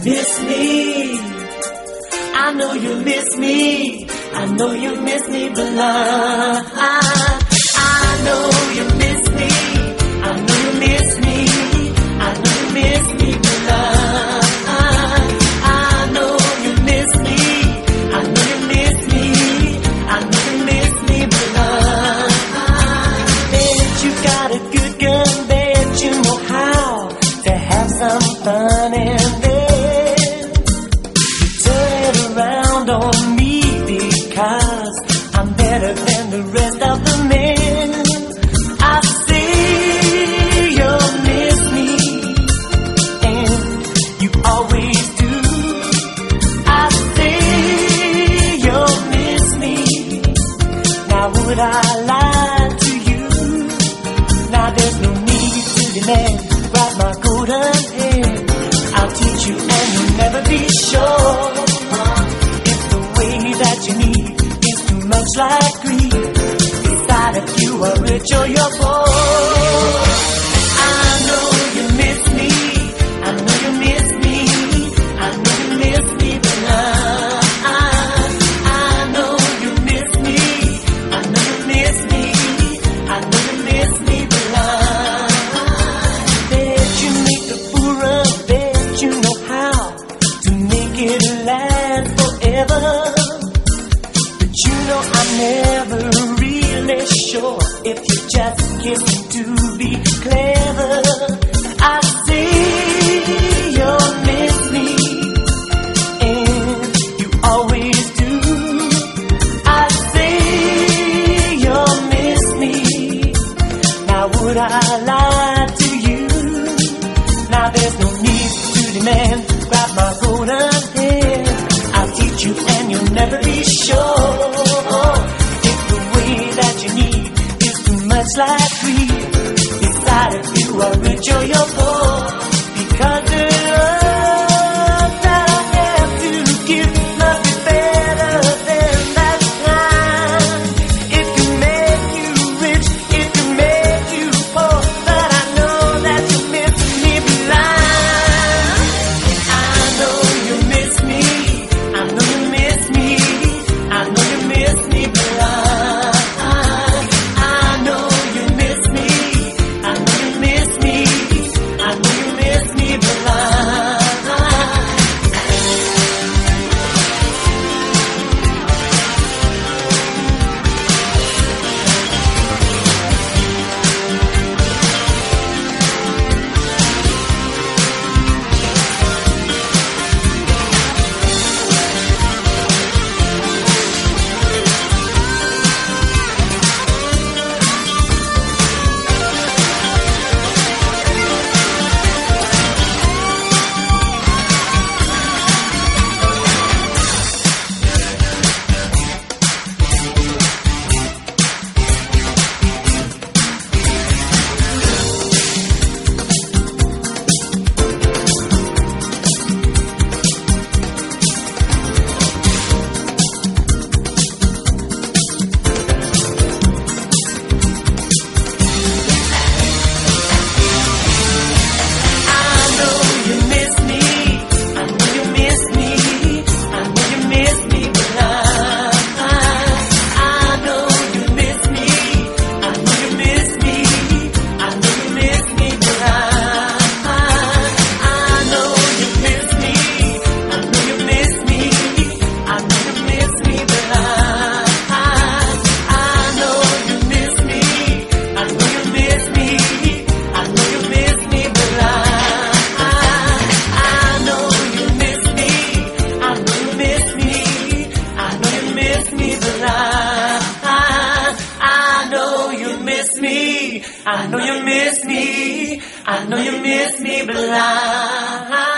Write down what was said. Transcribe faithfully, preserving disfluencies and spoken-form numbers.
miss me. I know you miss me. I know you miss me, but I, I, I know you miss me. I know you miss me. I know you miss me, but I, I, I know you miss me. I know you miss me. I know you miss me, but I, I bet you got a good gun. Bet you know how to have some fun and then you turn it around on me because I'm better than the rest of the men. I say you'll miss me, and you always do. I say you'll miss me. Now would I lie to you? Now there's no need to demand. Grab my golden hand, I'll teach you and you'll never be sure. If the way that you need is too much like greed, decide if you are rich or you're poor. I know you miss me. I know you miss me. I know you miss me, but I, I, I know you miss me. I know you miss me. I know you miss me, but I, I bet you make the fool run. Bet you know how to make it last forever. But you know I'm never really sure if you're just kissing to be clever. I say you'll miss me, and you always do. I say you'll miss me. Now would I lie to you? Now there's no need to demand. Grab my golden hand, I'll teach you and you'll never be sure. If the way that you need is too much like greed, decide if you are rich or you're poor. Because the love that I have to give must be better than that kind. It can make you rich, it can make you poor, but I know that you miss me blind. I know you miss me. I know you miss me. I know you miss me blind. I know you miss me. I know you miss me. I know you miss me blind. I know you miss me. I know you miss me blind.